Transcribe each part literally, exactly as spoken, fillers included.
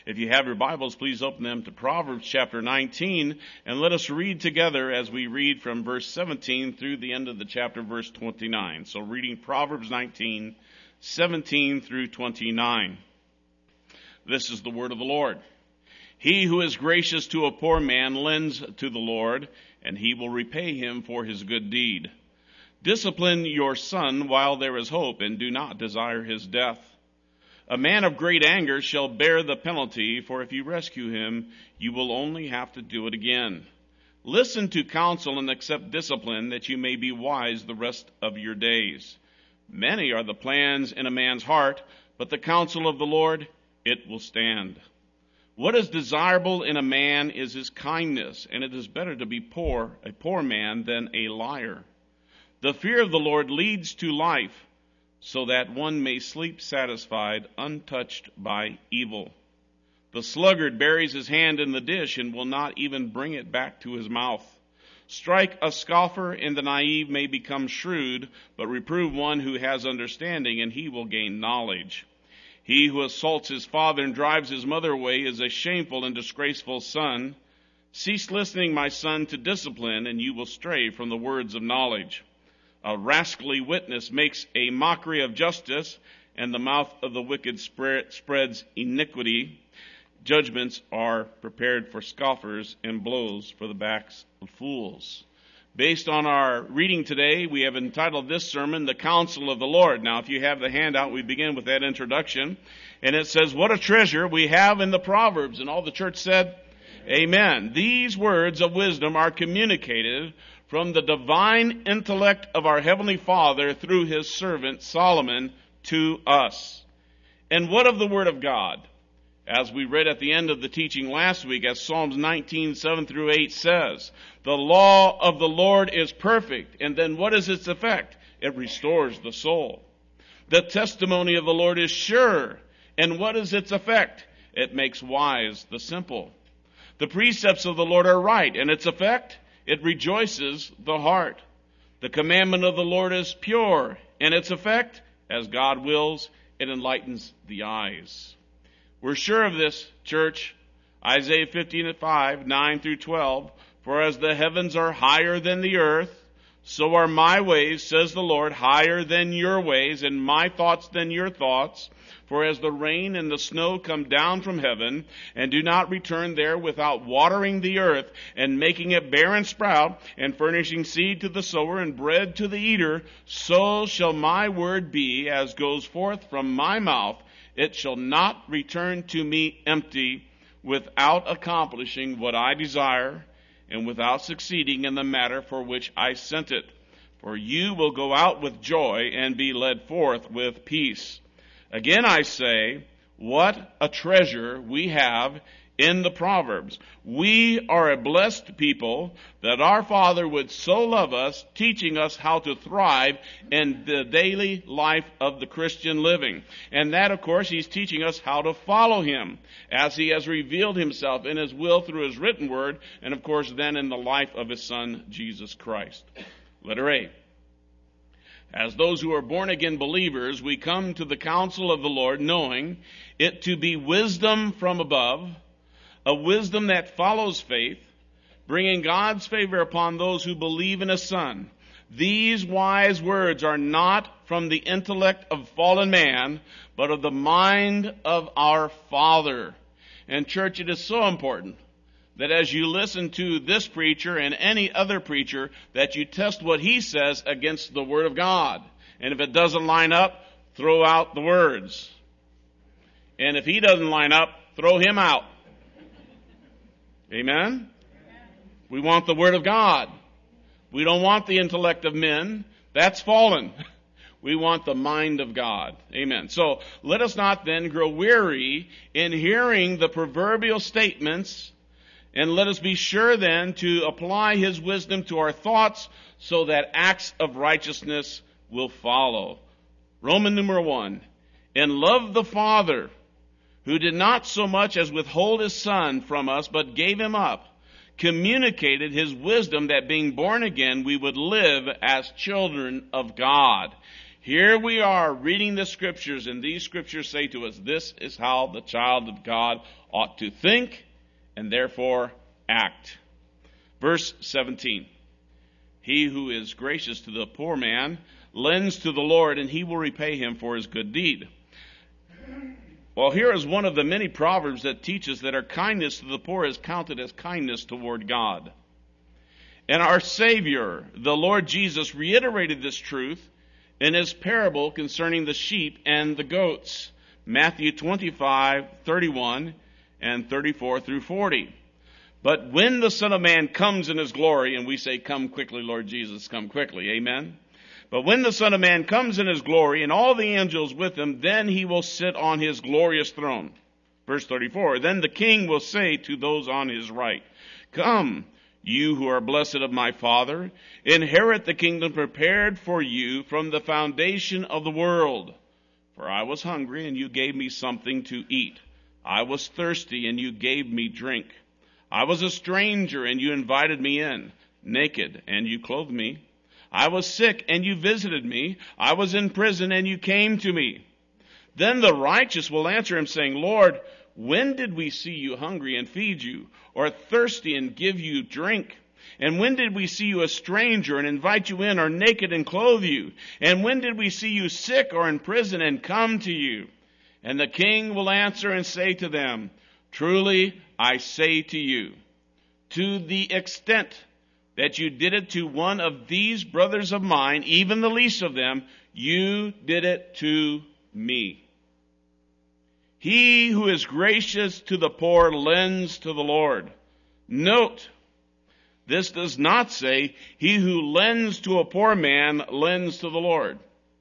If you have your Bibles, please open them to Proverbs chapter nineteen, and let us read together as we read from verse seventeen through the end of the chapter, verse twenty-nine. So reading Proverbs nineteen, seventeen through twenty-nine. This is the word of the Lord. He who is gracious to a poor man lends to the Lord, and he will repay him for his good deed. Discipline your son while there is hope, and do not desire his death. A man of great anger shall bear the penalty, for if you rescue him, you will only have to do it again. Listen to counsel and accept discipline, that you may be wise the rest of your days. Many are the plans in a man's heart, but the counsel of the Lord, it will stand. What is desirable in a man is his kindness, and it is better to be poor, a poor man, than a liar. The fear of the Lord leads to life, so that one may sleep satisfied, untouched by evil. The sluggard buries his hand in the dish and will not even bring it back to his mouth. Strike a scoffer, and the naive may become shrewd, but reprove one who has understanding, and he will gain knowledge. He who assaults his father and drives his mother away is a shameful and disgraceful son. Cease listening, my son, to discipline, and you will stray from the words of knowledge. A rascally witness makes a mockery of justice, and the mouth of the wicked spreads iniquity. Judgments are prepared for scoffers, and blows for the backs of fools. Based on our reading today, we have entitled this sermon, The Counsel of the Lord. Now, if you have the handout, we begin with that introduction. And it says, what a treasure we have in the Proverbs. And all the church said, Amen. These words of wisdom are communicated from the divine intellect of our Heavenly Father through His servant Solomon to us. And what of the Word of God? As we read at the end of the teaching last week, as Psalms nineteen, seven through eight says, the law of the Lord is perfect. And then what is its effect? It restores the soul. The testimony of the Lord is sure. And what is its effect? It makes wise the simple. The precepts of the Lord are right, and its effect? It rejoices the heart. The commandment of the Lord is pure, and its effect, as God wills, it enlightens the eyes. We're sure of this, church. Isaiah fifteen and five, nine through twelve. For as the heavens are higher than the earth, so are my ways, says the Lord, higher than your ways, and my thoughts than your thoughts. For as the rain and the snow come down from heaven, and do not return there without watering the earth, and making it bear and sprout, and furnishing seed to the sower and bread to the eater, so shall my word be as goes forth from my mouth. It shall not return to me empty, without accomplishing what I desire, and without succeeding in the matter for which I sent it. For you will go out with joy, and be led forth with peace. Again I say, what a treasure we have in the Proverbs. We are a blessed people that our Father would so love us, teaching us how to thrive in the daily life of the Christian living. And that, of course, He's teaching us how to follow Him as He has revealed Himself in His will through His written word, and of course then in the life of His Son, Jesus Christ. Letter A. As those who are born-again believers, we come to the counsel of the Lord, knowing it to be wisdom from above, a wisdom that follows faith, bringing God's favor upon those who believe in His Son. These wise words are not from the intellect of fallen man, but of the mind of our Father. And church, it is so important that as you listen to this preacher and any other preacher, that you test what he says against the Word of God. And if it doesn't line up, throw out the words. And if he doesn't line up, throw him out. Amen? We want the Word of God. We don't want the intellect of men. That's fallen. We want the mind of God. Amen. So let us not then grow weary in hearing the proverbial statements, and let us be sure then to apply His wisdom to our thoughts so that acts of righteousness will follow. Roman numeral one. And love the Father, who did not so much as withhold His Son from us, but gave Him up, communicated His wisdom that being born again we would live as children of God. Here we are reading the scriptures, and these scriptures say to us, this is how the child of God ought to think and therefore act. Verse seventeen. He who is gracious to the poor man lends to the Lord, and he will repay him for his good deed. Well, here is one of the many proverbs that teaches that our kindness to the poor is counted as kindness toward God. And our Savior, the Lord Jesus, reiterated this truth in his parable concerning the sheep and the goats. Matthew twenty-five, thirty-one and thirty-four through forty. But when the Son of Man comes in his glory, and we say, come quickly, Lord Jesus, come quickly, amen? But when the Son of Man comes in his glory, and all the angels with him, then he will sit on his glorious throne. Verse thirty-four, then the King will say to those on his right, come, you who are blessed of my Father, inherit the kingdom prepared for you from the foundation of the world. For I was hungry, and you gave me something to eat. I was thirsty, and you gave me drink. I was a stranger, and you invited me in. Naked, and you clothed me. I was sick, and you visited me. I was in prison, and you came to me. Then the righteous will answer him, saying, Lord, when did we see you hungry and feed you, or thirsty and give you drink? And when did we see you a stranger and invite you in, or naked and clothe you? And when did we see you sick or in prison and come to you? And the King will answer and say to them, truly I say to you, to the extent that you did it to one of these brothers of mine, even the least of them, you did it to me. He who is gracious to the poor lends to the Lord. Note, this does not say, he who lends to a poor man lends to the Lord.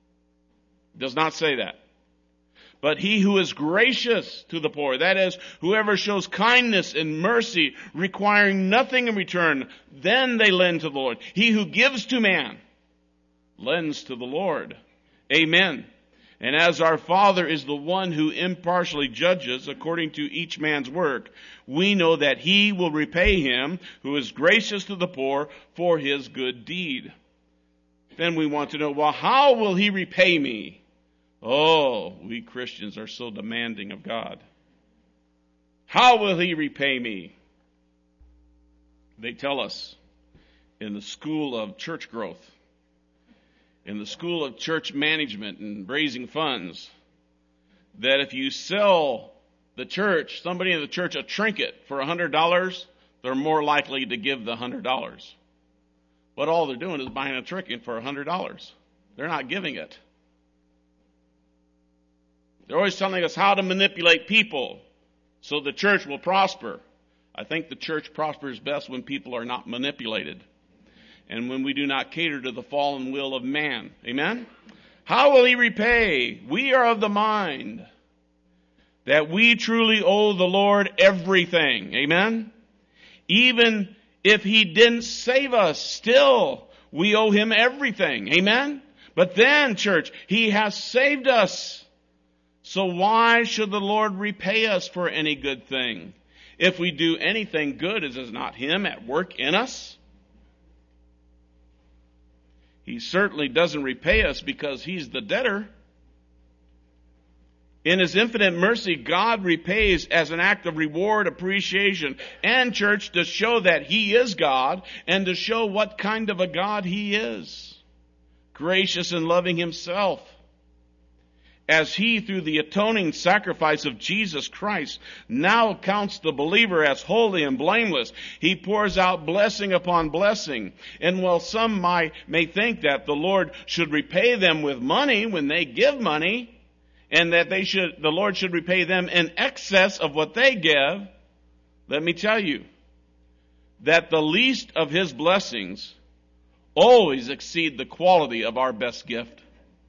It does not say that. But he who is gracious to the poor, that is, whoever shows kindness and mercy, requiring nothing in return, then they lend to the Lord. He who gives to man lends to the Lord. Amen. And as our Father is the one who impartially judges according to each man's work, we know that he will repay him who is gracious to the poor for his good deed. Then we want to know, well, how will he repay me? Oh, we Christians are so demanding of God. How will he repay me? They tell us in the school of church growth, in the school of church management and raising funds, that if you sell the church, somebody in the church, a trinket for one hundred dollars, they're more likely to give the one hundred dollars. But all they're doing is buying a trinket for one hundred dollars. They're not giving it. They're always telling us how to manipulate people so the church will prosper. I think the church prospers best when people are not manipulated and when we do not cater to the fallen will of man. Amen? How will he repay? We are of the mind that we truly owe the Lord everything. Amen? Even if he didn't save us, still we owe him everything. Amen? But then, church, he has saved us. So why should the Lord repay us for any good thing? If we do anything good, is it not him at work in us? He certainly doesn't repay us because he's the debtor. In his infinite mercy, God repays as an act of reward, appreciation, and, church, to show that he is God and to show what kind of a God he is. Gracious and loving himself. As he, through the atoning sacrifice of Jesus Christ, now counts the believer as holy and blameless, he pours out blessing upon blessing. And while some might, may think that the Lord should repay them with money when they give money, and that they should, the Lord should repay them in excess of what they give, let me tell you that the least of his blessings always exceed the quality of our best gift.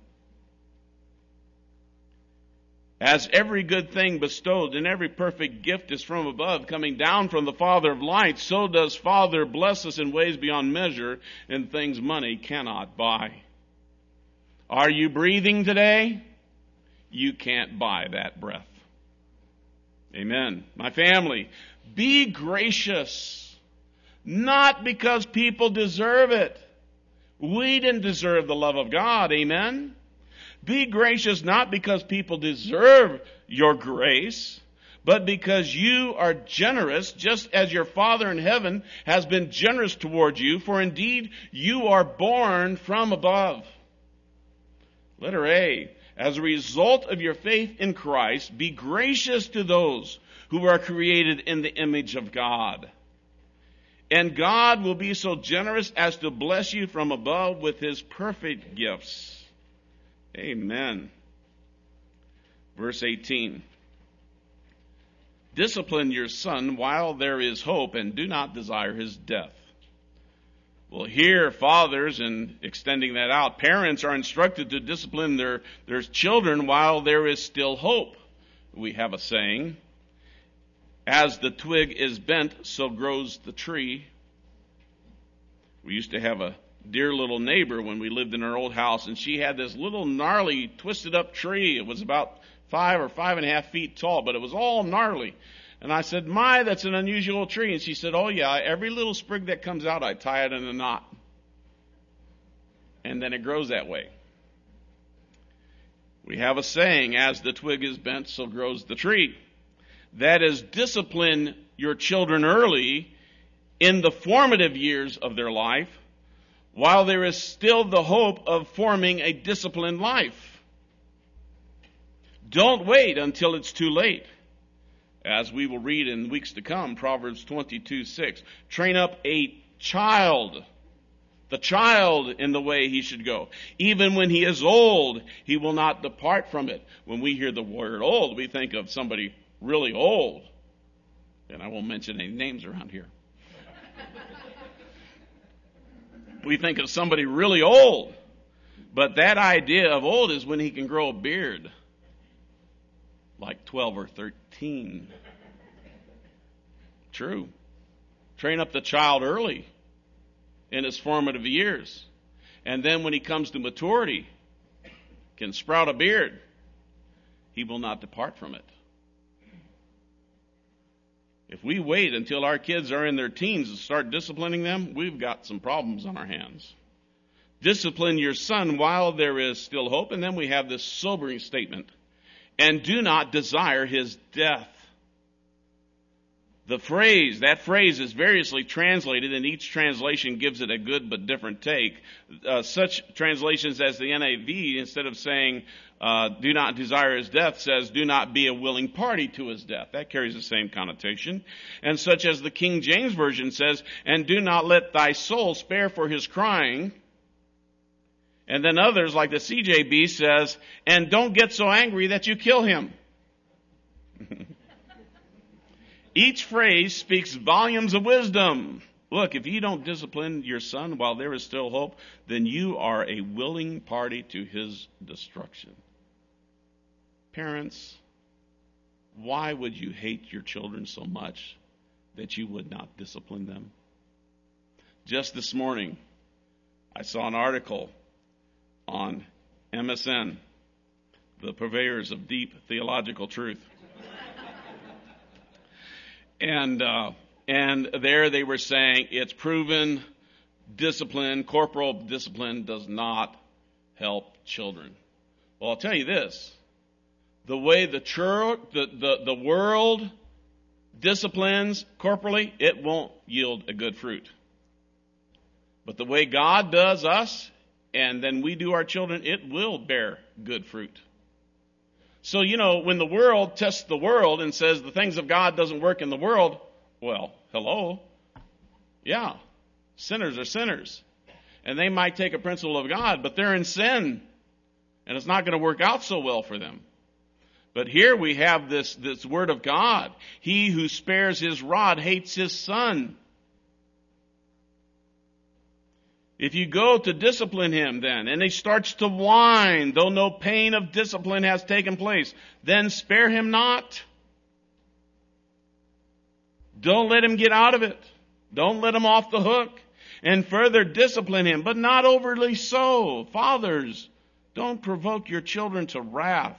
As every good thing bestowed and every perfect gift is from above, coming down from the Father of lights, so does Father bless us in ways beyond measure in things money cannot buy. Are you breathing today? You can't buy that breath. Amen. My family, be gracious, not because people deserve it. We didn't deserve the love of God. Amen. Be gracious not because people deserve your grace, but because you are generous, just as your Father in heaven has been generous toward you, for indeed you are born from above. Letter A, as a result of your faith in Christ, be gracious to those who are created in the image of God. And God will be so generous as to bless you from above with his perfect gifts. Amen. Verse eighteen. Discipline your son while there is hope, and do not desire his death. Well, here, fathers, and extending that out, parents are instructed to discipline their, their children while there is still hope. We have a saying, as the twig is bent, so grows the tree. We used to have a dear little neighbor when we lived in our old house, and she had this little gnarly, twisted up tree. It was about five or five and a half feet tall, but it was all gnarly. And I said, my, that's an unusual tree. And she said, oh yeah, every little sprig that comes out, I tie it in a knot. And then it grows that way. We have a saying, as the twig is bent, so grows the tree. That is, discipline your children early in the formative years of their life, while there is still the hope of forming a disciplined life. Don't wait until it's too late. As we will read in weeks to come, Proverbs twenty-two six. Train up a child, the child in the way he should go. Even when he is old, he will not depart from it. When we hear the word old, we think of somebody really old. And I won't mention any names around here. We think of somebody really old. But that idea of old is when he can grow a beard. Like twelve or thirteen. True. Train up the child early in his formative years. And then when he comes to maturity, can sprout a beard, he will not depart from it. If we wait until our kids are in their teens and start disciplining them, we've got some problems on our hands. Discipline your son while there is still hope. And then we have this sobering statement. And do not desire his death. The phrase, that phrase is variously translated, and each translation gives it a good but different take. Uh, such translations as the N I V, instead of saying, uh, do not desire his death, says, do not be a willing party to his death. That carries the same connotation. And such as the King James Version says, and do not let thy soul spare for his crying. And then others, like the C J B, says, and don't get so angry that you kill him. Each phrase speaks volumes of wisdom. Look, if you don't discipline your son while there is still hope, then you are a willing party to his destruction. Parents, why would you hate your children so much that you would not discipline them? Just this morning, I saw an article on M S N, the purveyors of deep theological truth. And uh, and there they were saying it's proven discipline, corporal discipline, does not help children. Well, I'll tell you this. The way the, church, the, the, the world disciplines corporally, it won't yield a good fruit. But the way God does us, and then we do our children, it will bear good fruit. So, you know, when the world tests the world and says the things of God doesn't work in the world, well, hello. Yeah, sinners are sinners. And they might take a principle of God, but they're in sin. And it's not going to work out so well for them. But here we have this, this word of God. He who spares his rod hates his son. If you go to discipline him then, and he starts to whine, though no pain of discipline has taken place, then spare him not. Don't let him get out of it. Don't let him off the hook. And further discipline him, but not overly so. Fathers, don't provoke your children to wrath.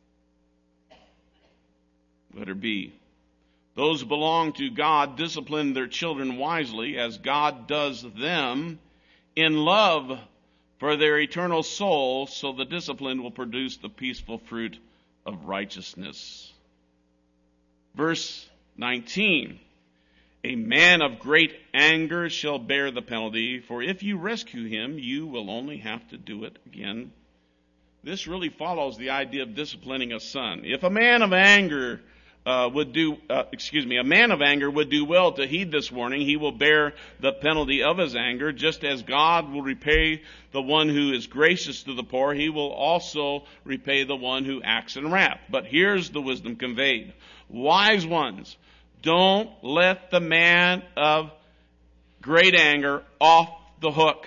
Letter B. Those who belong to God discipline their children wisely, as God does them in love for their eternal soul, so the discipline will produce the peaceful fruit of righteousness. Verse nineteen, a man of great anger shall bear the penalty, for if you rescue him, you will only have to do it again. This really follows the idea of disciplining a son. If a man of anger uh, would do, uh, excuse me, a man of anger would do well to heed this warning, he will bear the penalty of his anger, just as God will repay the one who is gracious to the poor. He will also repay the one who acts in wrath. But here's the wisdom conveyed. Wise ones, don't let the man of great anger off the hook.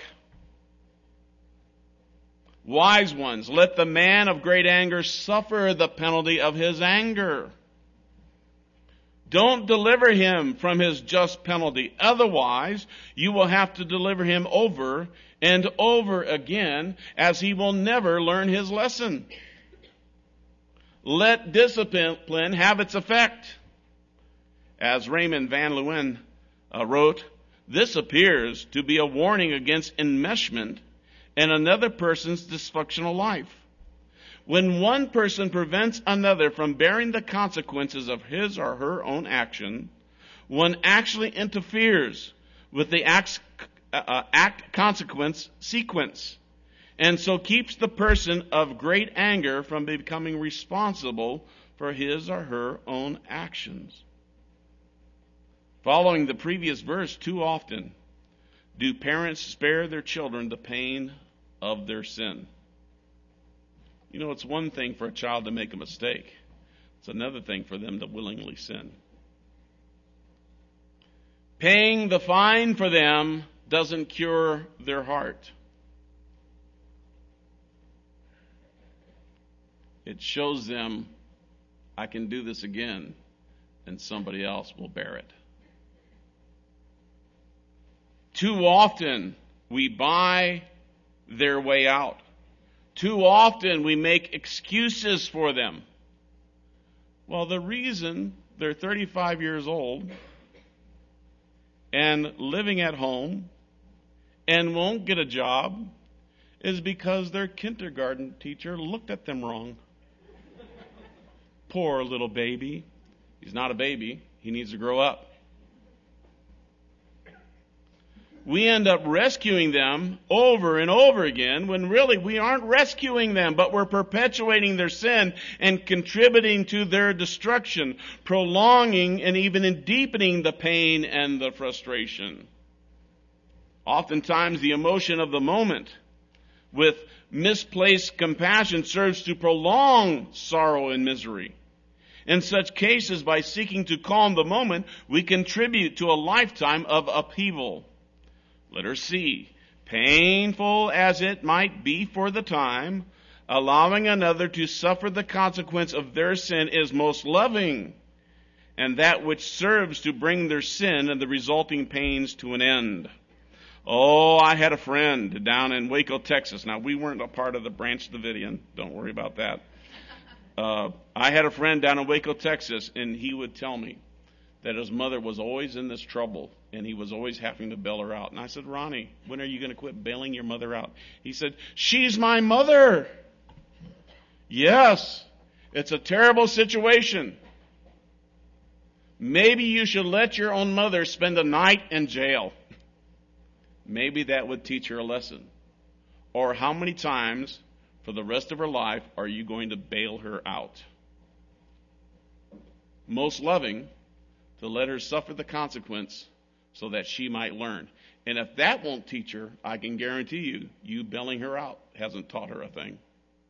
Wise ones, let the man of great anger suffer the penalty of his anger. Don't deliver him from his just penalty. Otherwise, you will have to deliver him over and over again, as he will never learn his lesson. Let discipline have its effect. As Raymond Van Leeuwen uh, wrote, this appears to be a warning against enmeshment in another person's dysfunctional life. When one person prevents another from bearing the consequences of his or her own action, one actually interferes with the act's, uh, act consequence sequence, and so keeps the person of great anger from becoming responsible for his or her own actions. Following the previous verse, too often do parents spare their children the pain of their sin. You know, it's one thing for a child to make a mistake. It's another thing for them to willingly sin. Paying the fine for them doesn't cure their heart. It shows them, I can do this again, and somebody else will bear it. Too often we buy their way out. Too often we make excuses for them. Well, the reason they're thirty-five years old and living at home and won't get a job is because their kindergarten teacher looked at them wrong. Poor little baby. He's not a baby. He needs to grow up. We end up rescuing them over and over again when really we aren't rescuing them, but we're perpetuating their sin and contributing to their destruction, prolonging and even deepening the pain and the frustration. Oftentimes the emotion of the moment with misplaced compassion serves to prolong sorrow and misery. In such cases, by seeking to calm the moment, we contribute to a lifetime of upheaval. Letter C. Painful as it might be for the time, allowing another to suffer the consequence of their sin is most loving, and that which serves to bring their sin and the resulting pains to an end. Oh, I had a friend down in Waco, Texas. Now, we weren't a part of the Branch Davidian. Don't worry about that. Uh, I had a friend down in Waco, Texas, and he would tell me that his mother was always in this trouble, and he was always having to bail her out. And I said, Ronnie, when are you going to quit bailing your mother out? He said, she's my mother. Yes, it's a terrible situation. Maybe you should let your own mother spend a night in jail. Maybe that would teach her a lesson. Or how many times for the rest of her life are you going to bail her out? Most loving, to let her suffer the consequence so that she might learn. And if that won't teach her, I can guarantee you, you bailing her out hasn't taught her a thing.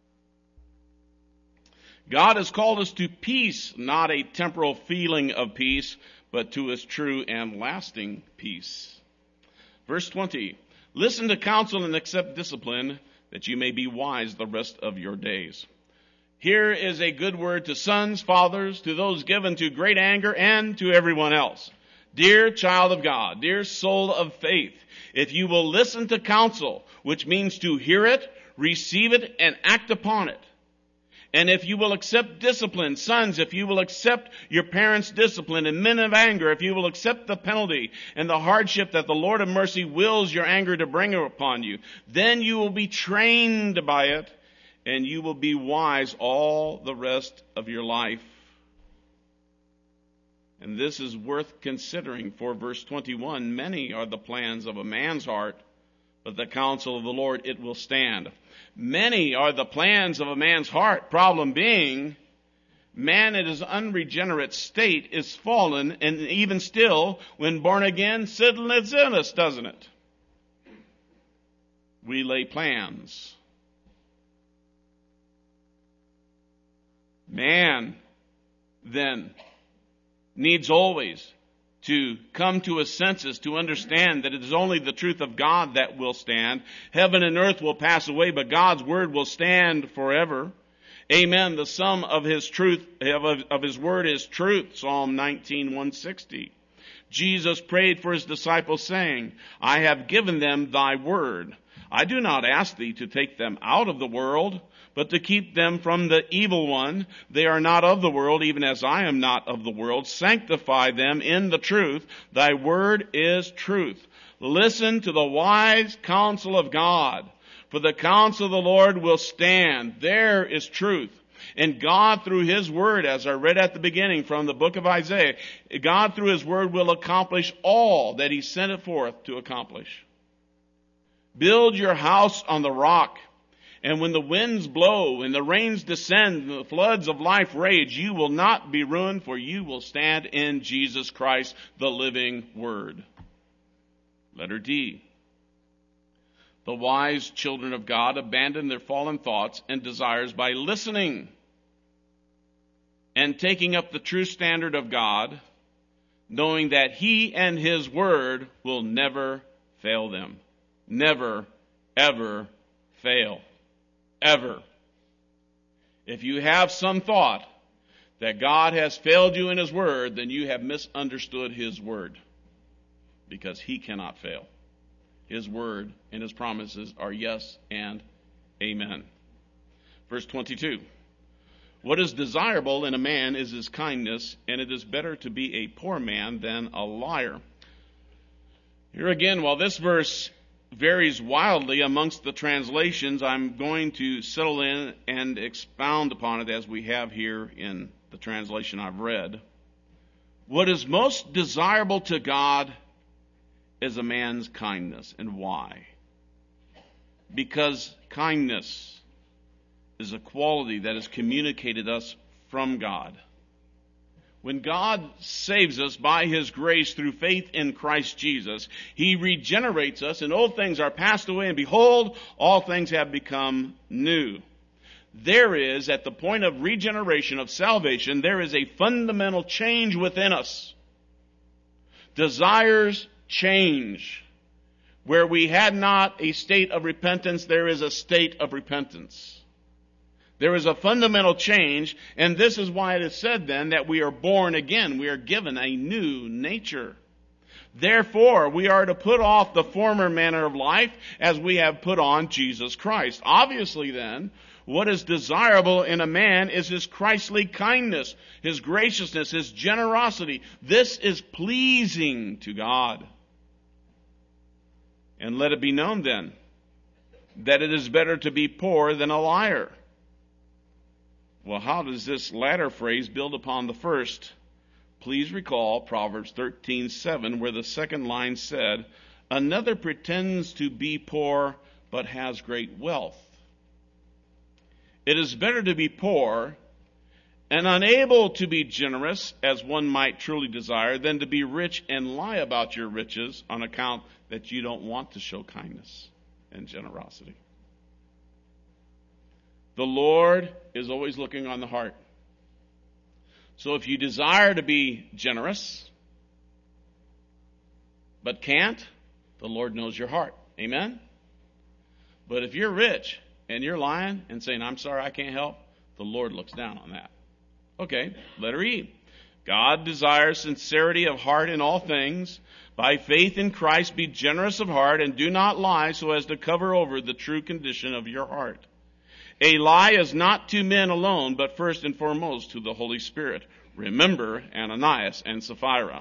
God has called us to peace, not a temporal feeling of peace, but to his true and lasting peace. Verse twenty, listen to counsel and accept discipline, that you may be wise the rest of your days. Here is a good word to sons, fathers, to those given to great anger, and to everyone else. Dear child of God, dear soul of faith, if you will listen to counsel, which means to hear it, receive it, and act upon it, And if you will accept discipline, sons, if you will accept your parents' discipline, and men of anger, if you will accept the penalty and the hardship that the Lord of mercy wills your anger to bring upon you, then you will be trained by it, and you will be wise all the rest of your life. And this is worth considering, for verse twenty-one, many are the plans of a man's heart, but the counsel of the Lord it will stand. Many are the plans of a man's heart. Problem being, man in his unregenerate state is fallen, and even still, when born again, sin lives in us, doesn't it? We lay plans. Man, then, needs always to come to his senses, to understand that it is only the truth of God that will stand. Heaven and earth will pass away, but God's word will stand forever. Amen. The sum of his truth, of, of his word is truth. Psalm nineteen, one sixty. Jesus prayed for his disciples, saying, I have given them thy word. I do not ask thee to take them out of the world, but to keep them from the evil one. They are not of the world, even as I am not of the world. Sanctify them in the truth. Thy word is truth. Listen to the wise counsel of God, for the counsel of the Lord will stand. There is truth. And God, through his word, as I read at the beginning from the book of Isaiah, God, through his word, will accomplish all that he sent it forth to accomplish. Build your house on the rock. And when the winds blow and the rains descend and the floods of life rage, you will not be ruined, for you will stand in Jesus Christ, the living word. Letter D. The wise children of God abandon their fallen thoughts and desires by listening and taking up the true standard of God, knowing that he and his word will never fail them. Never, ever fail. Ever. If you have some thought that God has failed you in his word, then you have misunderstood his word, because he cannot fail. His word and his promises are yes and amen. Verse twenty-two. What is desirable in a man is his kindness, and it is better to be a poor man than a liar. Here again, while this verse varies wildly amongst the translations, I'm going to settle in and expound upon it as we have here in the translation I've read. What is most desirable to God is a man's kindness. And why? Because kindness is a quality that is communicated us from God. When God saves us by his grace through faith in Christ Jesus, he regenerates us, and old things are passed away, and behold, all things have become new. There is, at the point of regeneration, of salvation, there is a fundamental change within us. Desires change. Where we had not a state of repentance, there is a state of repentance. There is a fundamental change, and this is why it is said then that we are born again. We are given a new nature. Therefore, we are to put off the former manner of life as we have put on Jesus Christ. Obviously then, what is desirable in a man is his Christly kindness, his graciousness, his generosity. This is pleasing to God. And let it be known then that it is better to be poor than a liar. Well, how does this latter phrase build upon the first? Please recall Proverbs thirteen seven, where the second line said, another pretends to be poor but has great wealth. It is better to be poor and unable to be generous, as one might truly desire, than to be rich and lie about your riches on account that you don't want to show kindness and generosity. The Lord is always looking on the heart. So if you desire to be generous, but can't, the Lord knows your heart. Amen? But if you're rich and you're lying and saying, I'm sorry, I can't help, the Lord looks down on that. Okay, letter E. God desires sincerity of heart in all things. By faith in Christ, be generous of heart and do not lie so as to cover over the true condition of your heart. A lie is not to men alone, but first and foremost to the Holy Spirit. Remember Ananias and Sapphira.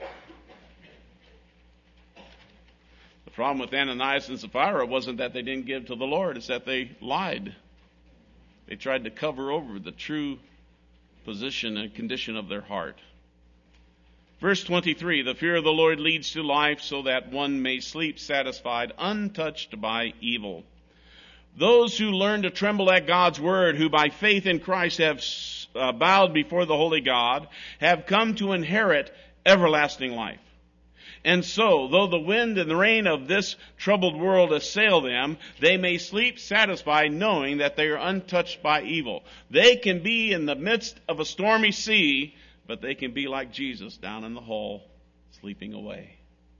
The problem with Ananias and Sapphira wasn't that they didn't give to the Lord, it's that they lied. They tried to cover over the true position and condition of their heart. Verse twenty-three, the fear of the Lord leads to life so that one may sleep satisfied, untouched by evil. Those who learn to tremble at God's word, who by faith in Christ have uh, bowed before the holy God, have come to inherit everlasting life. And so, though the wind and the rain of this troubled world assail them, they may sleep satisfied, knowing that they are untouched by evil. They can be in the midst of a stormy sea, but they can be like Jesus down in the hall, sleeping away.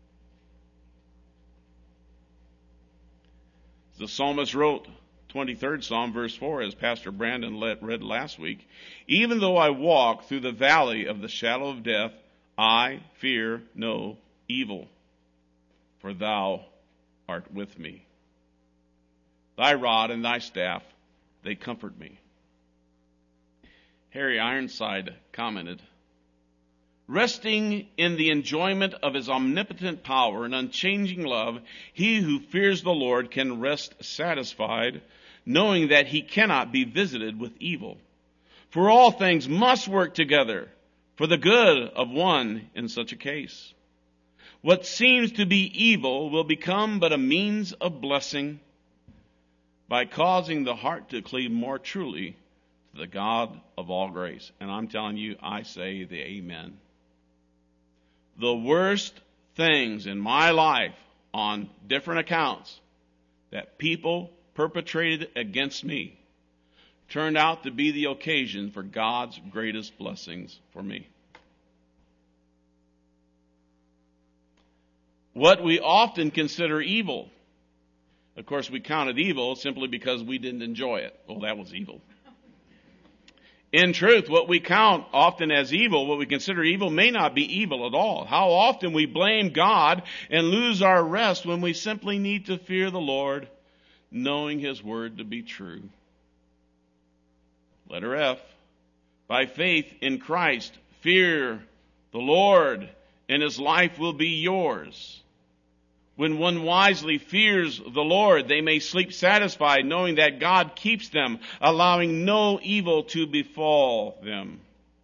The psalmist wrote, twenty-third Psalm, verse four, as Pastor Brandon read last week, even though I walk through the valley of the shadow of death, I fear no evil, for thou art with me. Thy rod and thy staff, they comfort me. Harry Ironside commented, resting in the enjoyment of his omnipotent power and unchanging love, he who fears the Lord can rest satisfied, knowing that he cannot be visited with evil. For all things must work together for the good of one in such a case. What seems to be evil will become but a means of blessing by causing the heart to cleave more truly to the God of all grace. And I'm telling you, I say the amen. The worst things in my life on different accounts that people perpetrated against me turned out to be the occasion for God's greatest blessings for me. What we often consider evil, of course we count it evil simply because we didn't enjoy it. Well, that was evil. In truth, what we count often as evil, what we consider evil, may not be evil at all. How often we blame God and lose our rest when we simply need to fear the Lord, knowing His word to be true. Letter F. By faith in Christ, fear the Lord, and His life will be yours. When one wisely fears the Lord, they may sleep satisfied, knowing that God keeps them, allowing no evil to befall them.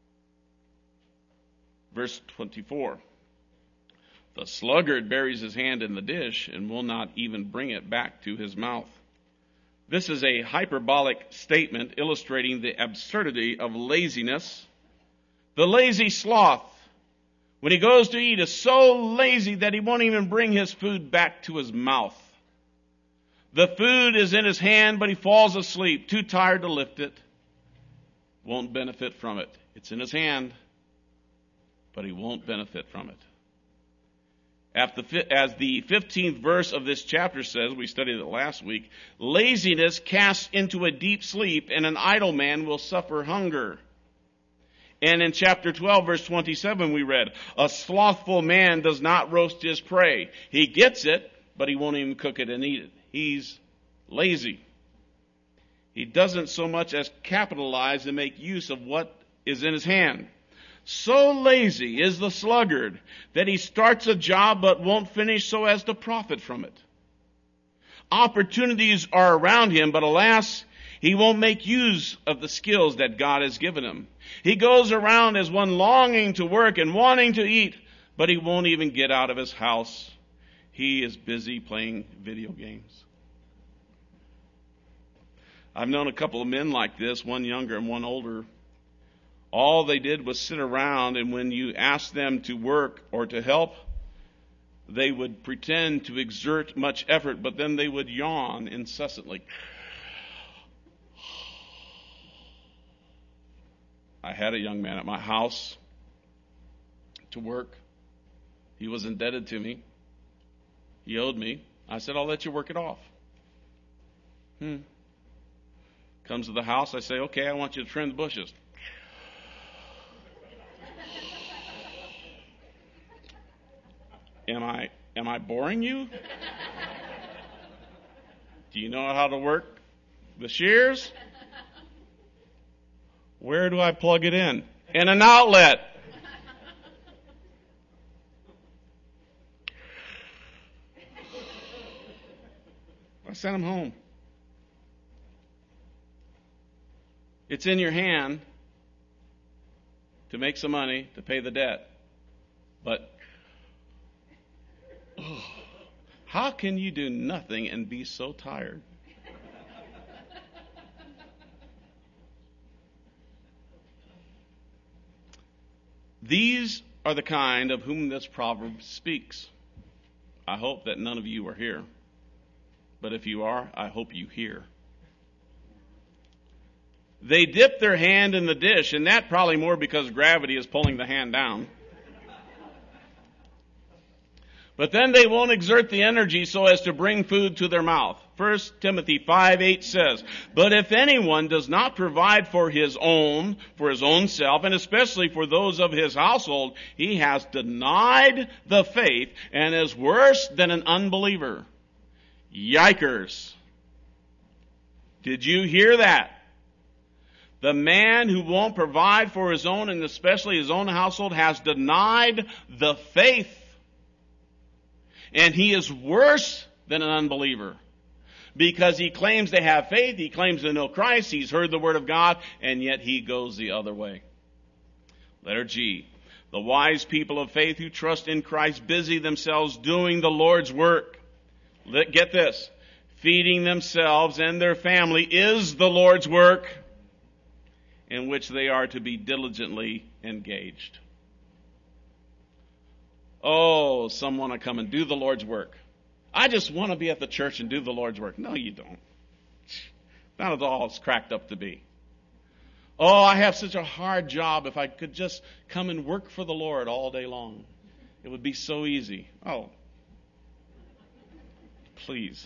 Verse twenty-four. The sluggard buries his hand in the dish and will not even bring it back to his mouth. This is a hyperbolic statement illustrating the absurdity of laziness. The lazy sloth, when he goes to eat, is so lazy that he won't even bring his food back to his mouth. The food is in his hand, but he falls asleep, too tired to lift it. Won't benefit from it. It's in his hand, but he won't benefit from it. As the fifteenth verse of this chapter says, we studied it last week, laziness casts into a deep sleep, and an idle man will suffer hunger. And in chapter twelve, verse twenty-seven, we read, a slothful man does not roast his prey. He gets it, but he won't even cook it and eat it. He's lazy. He doesn't so much as capitalize and make use of what is in his hand. So lazy is the sluggard that he starts a job but won't finish so as to profit from it. Opportunities are around him, but alas, he won't make use of the skills that God has given him. He goes around as one longing to work and wanting to eat, but he won't even get out of his house. He is busy playing video games. I've known a couple of men like this, one younger and one older. All they did was sit around, and when you asked them to work or to help, they would pretend to exert much effort, but then they would yawn incessantly. I had a young man at my house to work. He was indebted to me. He owed me. I said, I'll let you work it off. Hmm. Comes to the house, I say, okay, I want you to trim the bushes. Am I am I boring you? Do you know how to work The shears? Where do I plug it in? In an outlet. I sent him home. It's in your hand to make some money to pay the debt. But oh, how can you do nothing and be so tired? These are the kind of whom this proverb speaks. I hope that none of you are here. But if you are, I hope you hear. They dip their hand in the dish, and that probably more because gravity is pulling the hand down. But then they won't exert the energy so as to bring food to their mouth. First Timothy five eight says, "But if anyone does not provide for his own, for his own self, and especially for those of his household, he has denied the faith and is worse than an unbeliever." Yikers. Did you hear that? The man who won't provide for his own, and especially his own household, has denied the faith. And he is worse than an unbeliever. Because he claims to have faith, he claims to know Christ, he's heard the word of God, and yet he goes the other way. Letter G. The wise people of faith who trust in Christ busy themselves doing the Lord's work. Get this. Feeding themselves and their family is the Lord's work in which they are to be diligently engaged. Oh, some want to come and do the Lord's work. I just want to be at the church and do the Lord's work. No, you don't. Not at all it's cracked up to be. Oh, I have such a hard job. If I could just come and work for the Lord all day long, it would be so easy. Oh, please.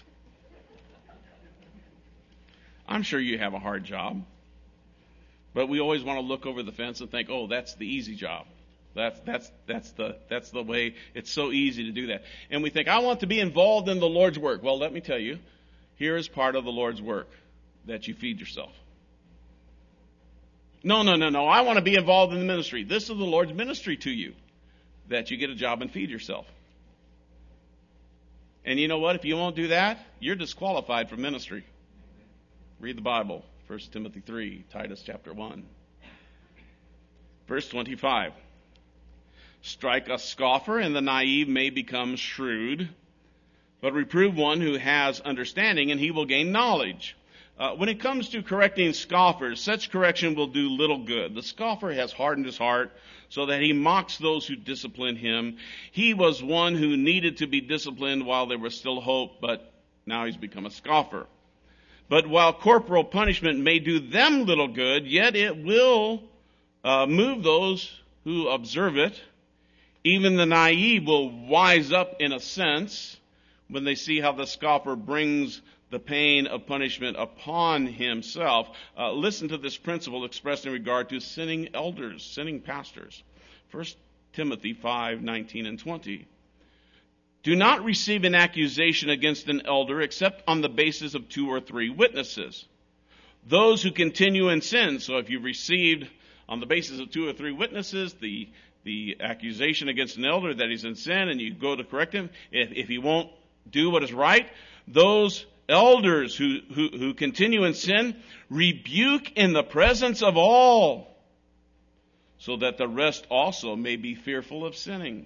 I'm sure you have a hard job. But we always want to look over the fence and think, oh, that's the easy job. That's that's that's the that's the way. It's so easy to do that. And we think, I want to be involved in the Lord's work. Well, let me tell you, here is part of the Lord's work, that you feed yourself. No, no, no, no. I want to be involved in the ministry. This is the Lord's ministry to you, that you get a job and feed yourself. And you know what? If you won't do that, you're disqualified from ministry. Read the Bible. First Timothy three, Titus chapter one. Verse twenty-five. Strike a scoffer, and the naive may become shrewd. But reprove one who has understanding, and he will gain knowledge. Uh, when it comes to correcting scoffers, such correction will do little good. The scoffer has hardened his heart so that he mocks those who discipline him. He was one who needed to be disciplined while there was still hope, but now he's become a scoffer. But while corporal punishment may do them little good, yet it will uh, move those who observe it. Even the naive will wise up in a sense when they see how the scoffer brings the pain of punishment upon himself. Uh, listen to this principle expressed in regard to sinning elders, sinning pastors. First Timothy five, nineteen and twenty. Do not receive an accusation against an elder except on the basis of two or three witnesses. Those who continue in sin. So if you've received on the basis of two or three witnesses the the accusation against an elder that he's in sin, and you go to correct him, if, if he won't do what is right, those elders who, who, who continue in sin, rebuke in the presence of all, so that the rest also may be fearful of sinning.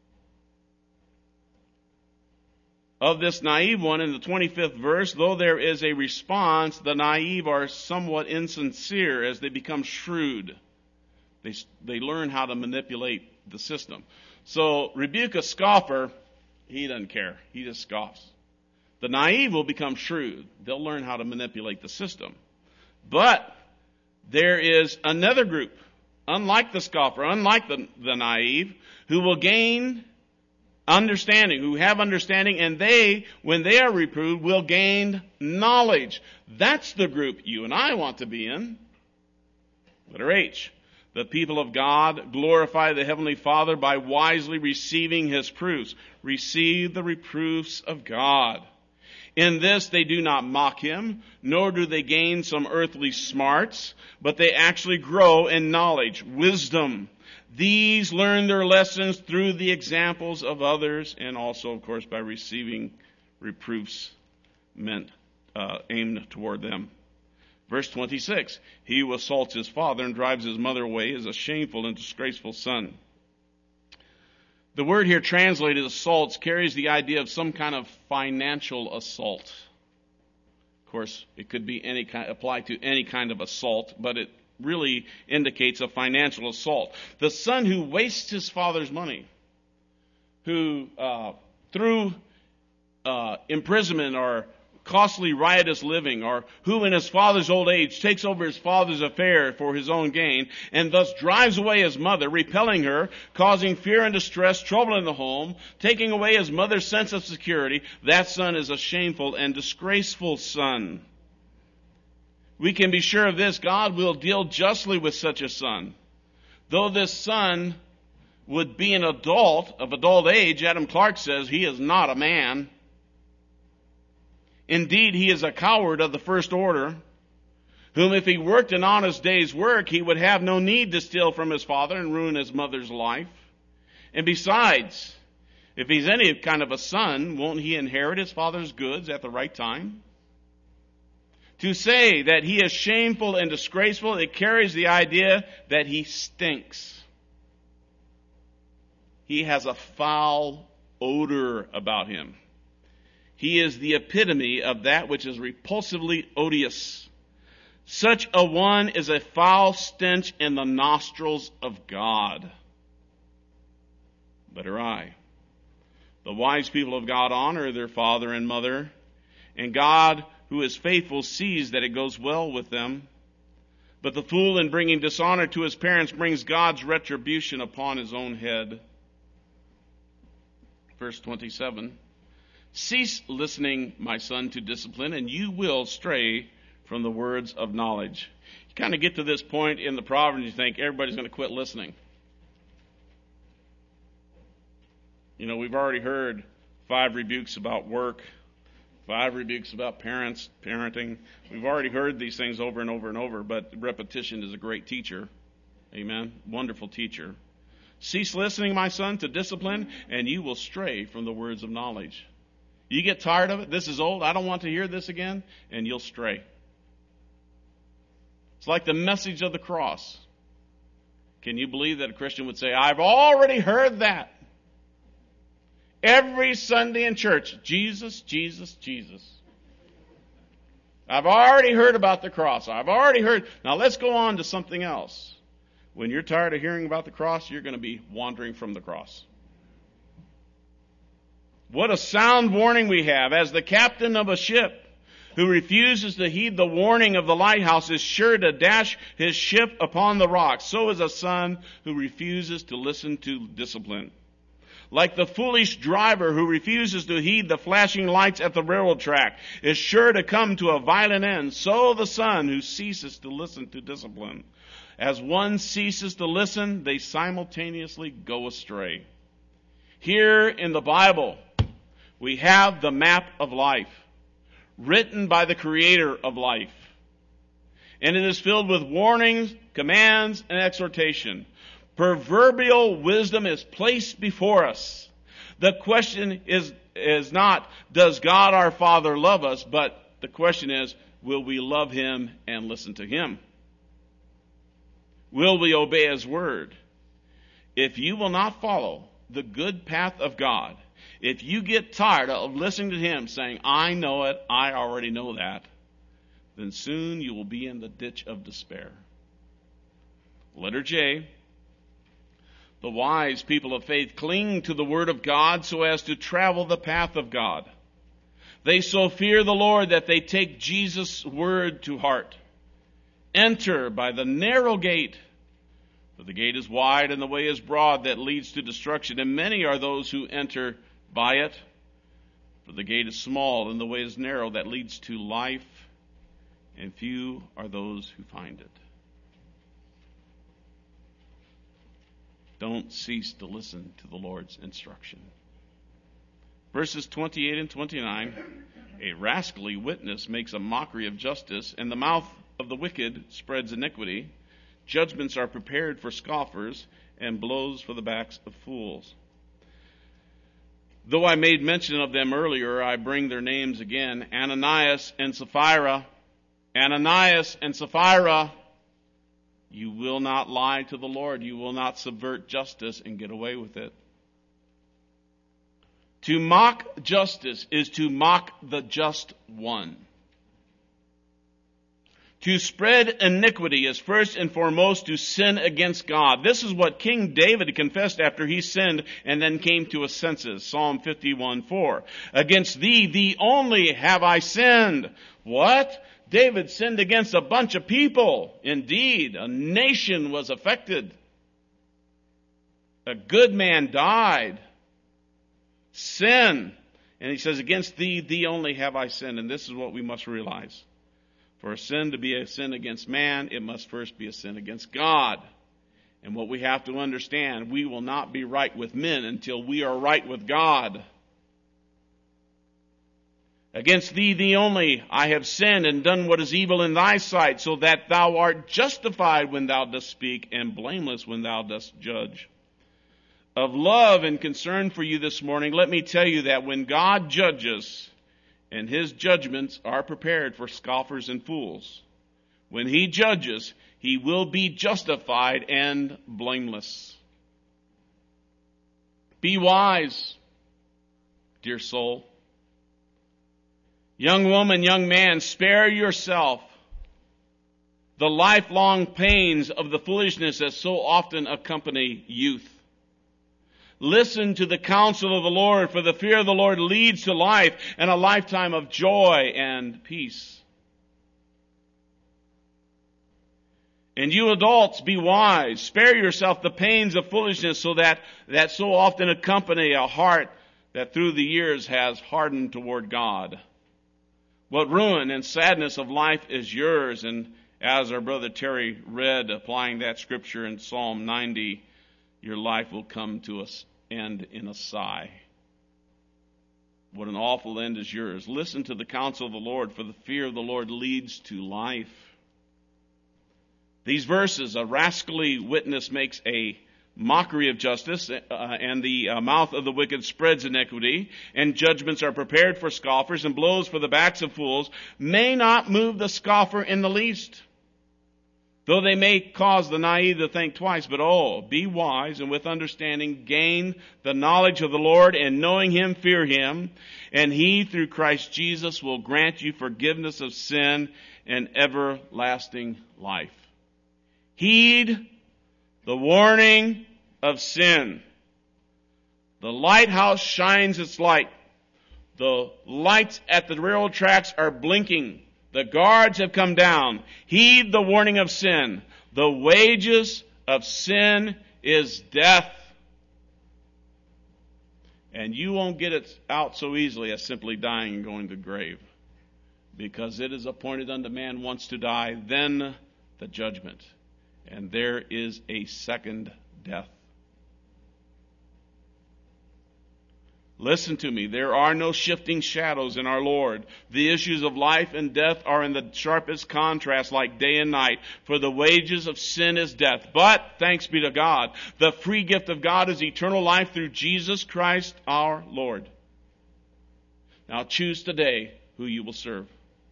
Of this naive one, in the twenty-fifth verse, though there is a response, the naive are somewhat insincere as they become shrewd. They, they learn how to manipulate the system. So rebuke a scoffer, he doesn't care. He just scoffs. The naive will become shrewd. They'll learn how to manipulate the system. But there is another group, unlike the scoffer, unlike the, the naive, who will gain understanding, who have understanding, and they, when they are reproved, will gain knowledge. That's the group you and I want to be in. Letter H. The people of God glorify the Heavenly Father by wisely receiving His proofs. Receive the reproofs of God. In this they do not mock him, nor do they gain some earthly smarts, but they actually grow in knowledge, wisdom. These learn their lessons through the examples of others, and also, of course, by receiving reproofs meant uh, aimed toward them. Verse twenty-six, he who assaults his father and drives his mother away is a shameful and disgraceful son. The word here translated assaults carries the idea of some kind of financial assault. Of course, it could be any kind, apply to any kind of assault, but it really indicates a financial assault. The son who wastes his father's money, who uh, through uh, imprisonment or costly riotous living, or who in his father's old age takes over his father's affair for his own gain, and thus drives away his mother, repelling her, causing fear and distress, trouble in the home, taking away his mother's sense of security, that son is a shameful and disgraceful son. We can be sure of this: God will deal justly with such a son. Though this son would be an adult, of adult age, Adam Clarke says he is not a man. Indeed, he is a coward of the first order, whom if he worked an honest day's work, he would have no need to steal from his father and ruin his mother's life. And besides, if he's any kind of a son, won't he inherit his father's goods at the right time? To say that he is shameful and disgraceful, it carries the idea that he stinks. He has a foul odor about him. He is the epitome of that which is repulsively odious. Such a one is a foul stench in the nostrils of God. Better I. The wise people of God honor their father and mother, and God, who is faithful, sees that it goes well with them. But the fool, in bringing dishonor to his parents, brings God's retribution upon his own head. Verse twenty-seven. Cease listening, my son, to discipline, and you will stray from the words of knowledge. You kind of get to this point in the Proverbs, you think everybody's going to quit listening. You know, we've already heard five rebukes about work, five rebukes about parents, parenting. We've already heard these things over and over and over, but repetition is a great teacher. Amen. Wonderful teacher. Cease listening, my son, to discipline, and you will stray from the words of knowledge. You get tired of it. This is old. I don't want to hear this again. And you'll stray. It's like the message of the cross. Can you believe that a Christian would say, I've already heard that. Every Sunday in church, Jesus, Jesus, Jesus. I've already heard about the cross. I've already heard. Now let's go on to something else. When you're tired of hearing about the cross, you're going to be wandering from the cross. What a sound warning we have. As the captain of a ship who refuses to heed the warning of the lighthouse is sure to dash his ship upon the rocks, so is a son who refuses to listen to discipline. Like the foolish driver who refuses to heed the flashing lights at the railroad track is sure to come to a violent end, so the son who ceases to listen to discipline. As one ceases to listen, they simultaneously go astray. Here in the Bible, we have the map of life, written by the Creator of life. And it is filled with warnings, commands, and exhortation. Proverbial wisdom is placed before us. The question is, is not, does God our Father love us? But the question is, will we love Him and listen to Him? Will we obey His word? If you will not follow the good path of God, if you get tired of listening to Him saying, I know it, I already know that, then soon you will be in the ditch of despair. Letter J. The wise people of faith cling to the word of God so as to travel the path of God. They so fear the Lord that they take Jesus' word to heart. Enter by the narrow gate, for the gate is wide and the way is broad that leads to destruction, and many are those who enter by it. For the gate is small and the way is narrow that leads to life, and few are those who find it. Don't cease to listen to the Lord's instruction. Verses twenty-eight and twenty-nine, a rascally witness makes a mockery of justice, and the mouth of the wicked spreads iniquity. Judgments are prepared for scoffers, and blows for the backs of fools. Though I made mention of them earlier, I bring their names again. Ananias and Sapphira. Ananias and Sapphira. You will not lie to the Lord. You will not subvert justice and get away with it. To mock justice is to mock the just one. To spread iniquity is first and foremost to sin against God. This is what King David confessed after he sinned and then came to his senses. Psalm fifty-one four. Against thee, thee only have I sinned. What? David sinned against a bunch of people. Indeed, a nation was affected. A good man died. Sin. And he says, against thee, thee only have I sinned. And this is what we must realize. For a sin to be a sin against man, it must first be a sin against God. And what we have to understand, we will not be right with men until we are right with God. Against thee, thee only, I have sinned and done what is evil in thy sight, so that thou art justified when thou dost speak, and blameless when thou dost judge. Of love and concern for you this morning, let me tell you that when God judges, and his judgments are prepared for scoffers and fools, when he judges, he will be justified and blameless. Be wise, dear soul. Young woman, young man, spare yourself the lifelong pains of the foolishness that so often accompany youth. Listen to the counsel of the Lord, for the fear of the Lord leads to life and a lifetime of joy and peace. And you adults, be wise. Spare yourself the pains of foolishness so that, that so often accompany a heart that through the years has hardened toward God. What ruin and sadness of life is yours. And as our brother Terry read, applying that scripture in Psalm ninety, your life will come to an end in a sigh. What an awful end is yours. Listen to the counsel of the Lord, for the fear of the Lord leads to life. These verses, a rascally witness makes a mockery of justice, uh, and the uh, mouth of the wicked spreads iniquity, and judgments are prepared for scoffers, and blows for the backs of fools, may not move the scoffer in the least. Though they may cause the naive to think twice, but oh, be wise and with understanding gain the knowledge of the Lord, and knowing him, fear him. And he, through Christ Jesus, will grant you forgiveness of sin and everlasting life. Heed the warning of sin. The lighthouse shines its light. The lights at the railroad tracks are blinking. The guards have come down. Heed the warning of sin. The wages of sin is death. And you won't get it out so easily as simply dying and going to the grave. Because it is appointed unto man once to die, then the judgment. And there is a second death. Listen to me. There are no shifting shadows in our Lord. The issues of life and death are in the sharpest contrast, like day and night. For the wages of sin is death. But, thanks be to God, the free gift of God is eternal life through Jesus Christ our Lord. Now choose today who you will serve.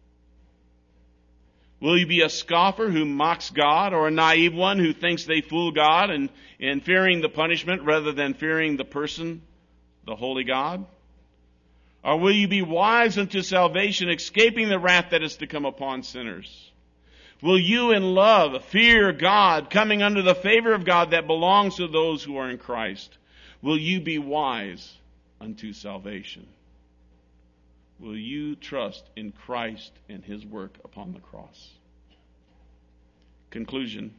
Will you be a scoffer who mocks God, or a naive one who thinks they fool God and, and fearing the punishment rather than fearing the person, the holy God? Or will you be wise unto salvation, escaping the wrath that is to come upon sinners? Will you in love fear God, coming under the favor of God that belongs to those who are in Christ? Will you be wise unto salvation? Will you trust in Christ and his work upon the cross? Conclusion.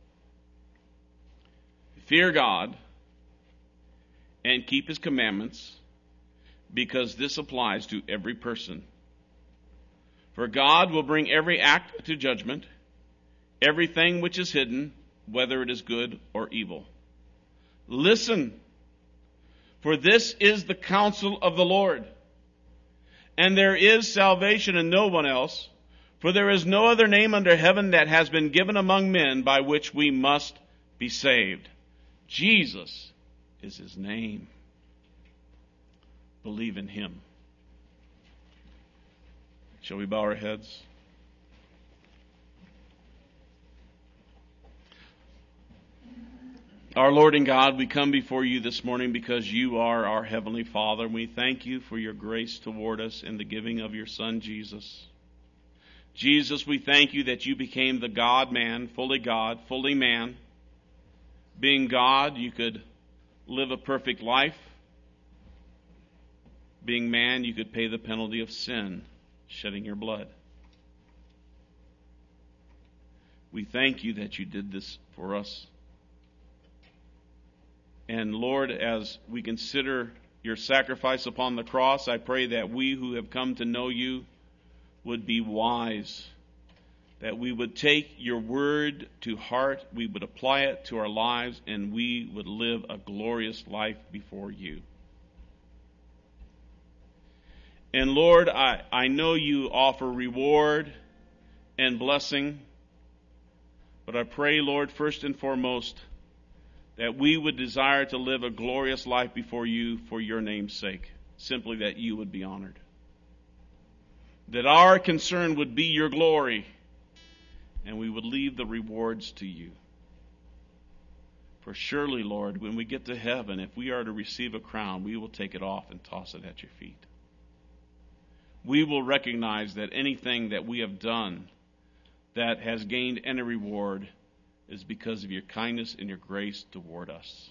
Fear God and keep his commandments, because this applies to every person. For God will bring every act to judgment, everything which is hidden, whether it is good or evil. Listen, For this is the counsel of the Lord. And there is salvation in no one else, for there is no other name under heaven that has been given among men by which we must be saved. Jesus is his name. Believe in him. Shall we bow our heads? Our Lord and God, we come before you this morning because you are our Heavenly Father. We thank you for your grace toward us in the giving of your Son, Jesus. Jesus, we thank you that you became the God-man, fully God, fully man. Being God, you could live a perfect life. Being man, you could pay the penalty of sin, shedding your blood. We thank you that you did this for us. And Lord, as we consider your sacrifice upon the cross, I pray that we who have come to know you would be wise, that we would take your word to heart, we would apply it to our lives, and we would live a glorious life before you. And Lord, I, I know you offer reward and blessing, but I pray, Lord, first and foremost, that we would desire to live a glorious life before you for your name's sake, simply that you would be honored. That our concern would be your glory, and we would leave the rewards to you. For surely, Lord, when we get to heaven, if we are to receive a crown, we will take it off and toss it at your feet. We will recognize that anything that we have done that has gained any reward is because of your kindness and your grace toward us.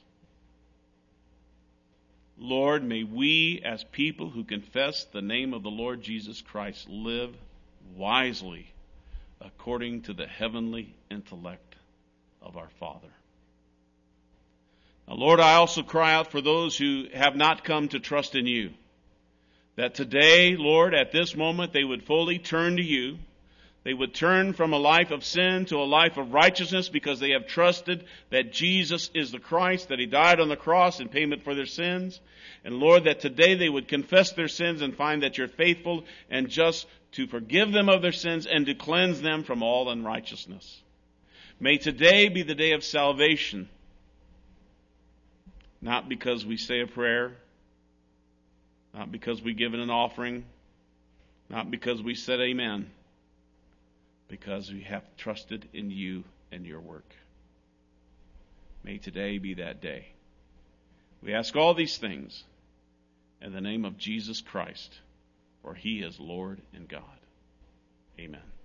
Lord, may we as people who confess the name of the Lord Jesus Christ live wisely according to the heavenly intellect of our Father. Now, Lord, I also cry out for those who have not come to trust in you, that today, Lord, at this moment, they would fully turn to you. They would turn from a life of sin to a life of righteousness because they have trusted that Jesus is the Christ, that he died on the cross in payment for their sins. And Lord, that today they would confess their sins and find that you're faithful and just to forgive them of their sins and to cleanse them from all unrighteousness. May today be the day of salvation, not because we say a prayer, not because we give an offering, not because we said amen, because we have trusted in you and your work. May today be that day. We ask all these things in the name of Jesus Christ, for he is Lord and God. Amen.